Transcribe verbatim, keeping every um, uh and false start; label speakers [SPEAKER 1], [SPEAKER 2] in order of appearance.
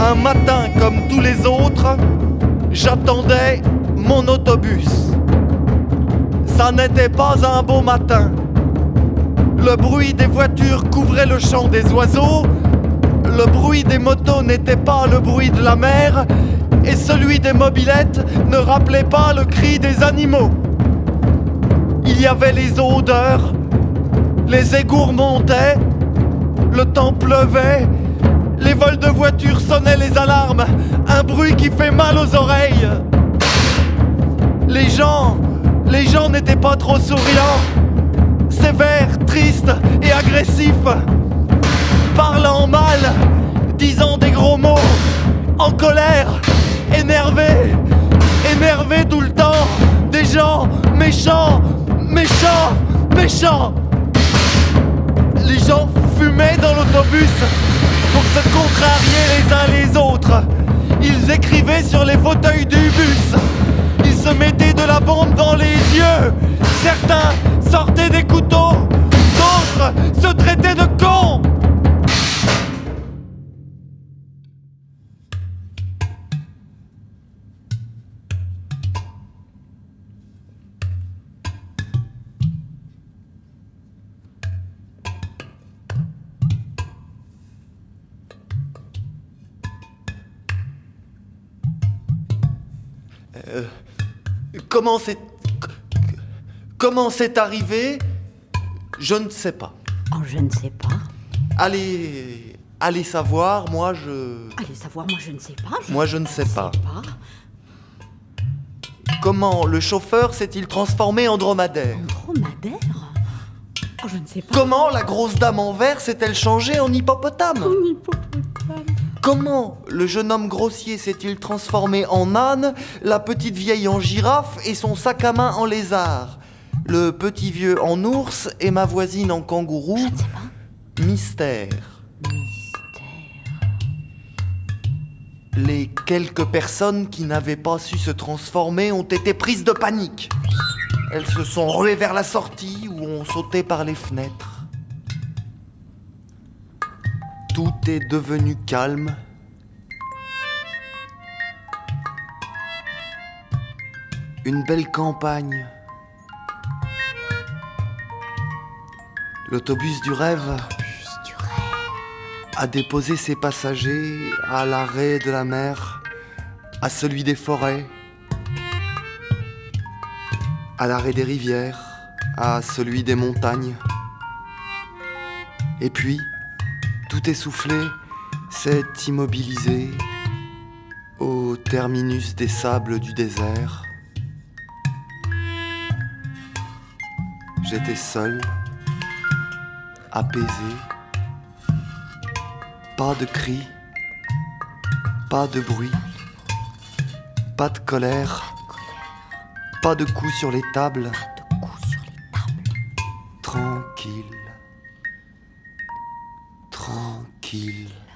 [SPEAKER 1] Un matin comme tous les autres, j'attendais mon autobus. Ça n'était pas un beau matin. Le bruit des voitures couvrait le chant des oiseaux. Le bruit des motos n'était pas le bruit de la mer. Et celui des mobylettes ne rappelait pas le cri des animaux. Il y avait les odeurs, les égouts remontaient, le temps pleuvait, les vols de voitures sonnaient les alarmes, un bruit qui fait mal aux oreilles. Les gens, les gens n'étaient pas trop souriants, sévères, tristes et agressifs, parlant mal, disant des gros mots, en colère, énervés, énervés tout le temps, des gens méchants, méchants, méchants. Les gens fumaient dans l'autobus pour se contrarier les uns les autres. Ils écrivaient sur les fauteuils du bus. Ils se mettaient de la bombe dans les yeux. Certains sortaient des couteaux, d'autres se traitaient de cons. Euh, comment c'est... Comment c'est arrivé? Je ne sais pas.
[SPEAKER 2] Oh, je ne sais pas.
[SPEAKER 1] Allez... Allez savoir, moi je...
[SPEAKER 2] Allez savoir, moi je ne sais pas. Je
[SPEAKER 1] moi je ne sais pas.
[SPEAKER 2] sais pas.
[SPEAKER 1] Comment le chauffeur s'est-il transformé en dromadaire?
[SPEAKER 2] En dromadaire? Oh, je ne sais pas.
[SPEAKER 1] Comment la grosse dame en verre s'est-elle changée en hippopotame?
[SPEAKER 2] En hippopotame.
[SPEAKER 1] Comment le jeune homme grossier s'est-il transformé en âne, la petite vieille en girafe et son sac à main en lézard, le petit vieux en ours et ma voisine en kangourou?
[SPEAKER 2] Je ne sais pas.
[SPEAKER 1] Mystère.
[SPEAKER 2] Mystère.
[SPEAKER 1] Les quelques personnes qui n'avaient pas su se transformer ont été prises de panique. Elles se sont ruées vers la sortie ou ont sauté par les fenêtres. Tout est devenu calme. Une belle campagne. L'autobus du rêve
[SPEAKER 2] Du rêve.
[SPEAKER 1] a déposé ses passagers à l'arrêt de la mer, à celui des forêts, à l'arrêt des rivières, à celui des montagnes. Et puis, tout essoufflé, s'est immobilisé au terminus des sables du désert. J'étais seul, apaisé, pas de cris, pas de bruit, pas de colère, pas de coups sur les tables,
[SPEAKER 2] Pas de coups sur les tables.
[SPEAKER 1] tranquille, tranquille.